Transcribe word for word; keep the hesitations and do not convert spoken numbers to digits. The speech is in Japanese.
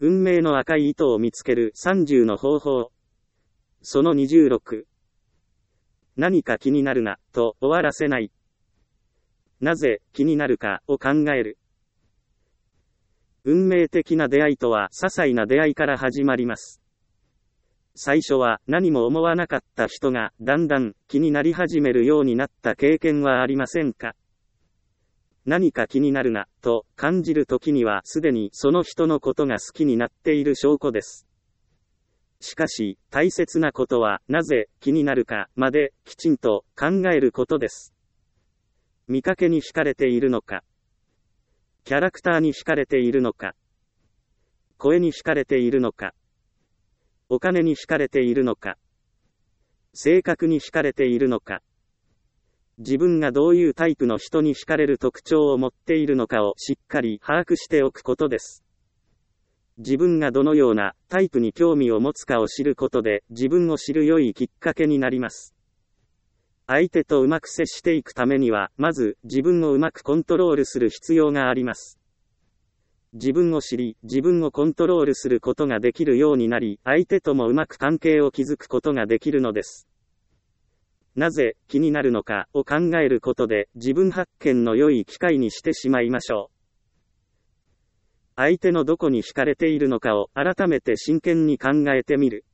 運命の赤い糸を見つけるさんじゅうの方法。そのにじゅうろく。何か気になるな、と終わらせない。なぜ気になるかを考える。運命的な出会いとは些細な出会いから始まります。最初は何も思わなかった人がだんだん気になり始めるようになった経験はありませんか？何か気になるな、と感じるときにはすでにその人のことが好きになっている証拠です。しかし、大切なことはなぜ気になるかまできちんと考えることです。見かけに惹かれているのか？キャラクターに惹かれているのか？声に惹かれているのか？お金に惹かれているのか？性格に惹かれているのか？自分がどういうタイプの人に惹かれる特徴を持っているのかをしっかり把握しておくことです。自分がどのようなタイプに興味を持つかを知ることで自分を知る良いきっかけになります。相手とうまく接していくためには、まず自分をうまくコントロールする必要があります。自分を知り、自分をコントロールすることができるようになり、相手ともうまく関係を築くことができるのです。なぜ気になるのかを考えることで、自分発見の良い機会にしてしまいましょう。相手のどこに惹かれているのかを改めて真剣に考えてみる。